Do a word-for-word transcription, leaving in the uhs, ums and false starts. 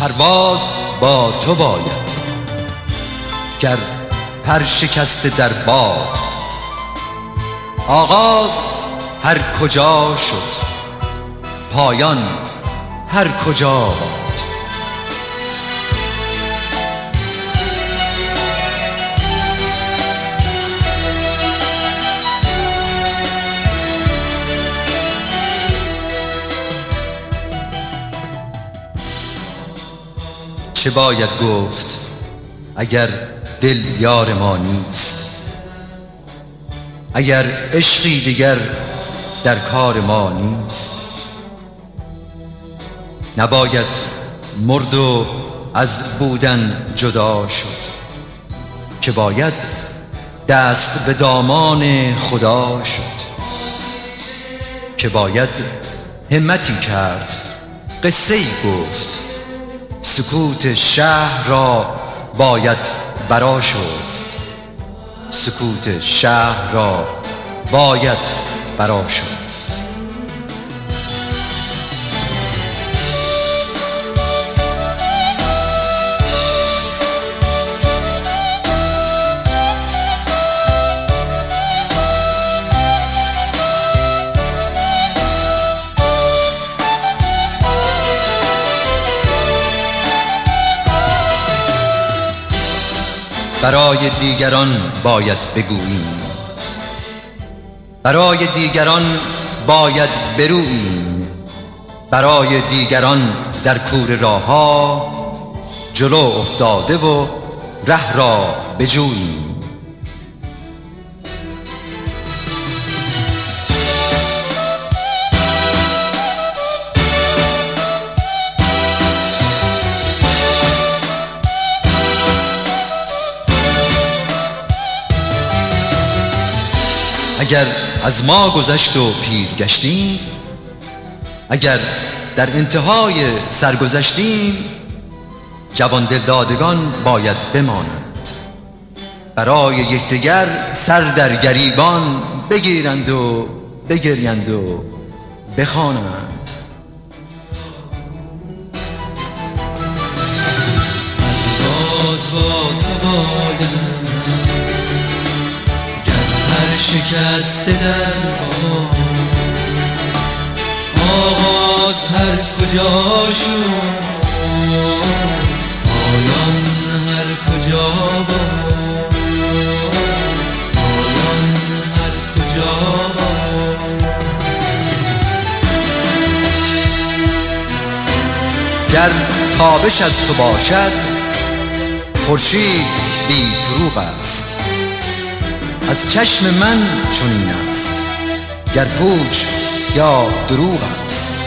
پرواز با تو باید، گر پر شکسته در باد. آغاز هر کجا شد، پایان هر کجا باد. چه باید گفت اگر دل یار ما نیست، اگر عشقی دیگر در کار ما نیست. نباید مرد و از بودن جدا شد، که باید دست به دامان خدا شد. که باید همتی کرد، قصه ای گفت، سکوت شهر را باید برا شفت. سکوت شهر را باید برا شفت. برای دیگران باید بگوییم، برای دیگران باید بروییم، برای دیگران در کوره راه ها جلو افتاده و ره را بجوییم. اگر از ما گذشت و پیر گشتیم، اگر در انتهای سرگذشتیم، جوان دلدادگان باید بمانند، برای یکدیگر سر در گریبان بگیرند و بگریند و بخوانند. باز با تو باید، شکسته در پا. آغاز هر کجا شد، پایان هر کجا باد. پایان هر کجا باد. گر تابش از تو باشد، خورشید بی فروغ است. از چشم من چنین است، گر پوچ یا دروغ است.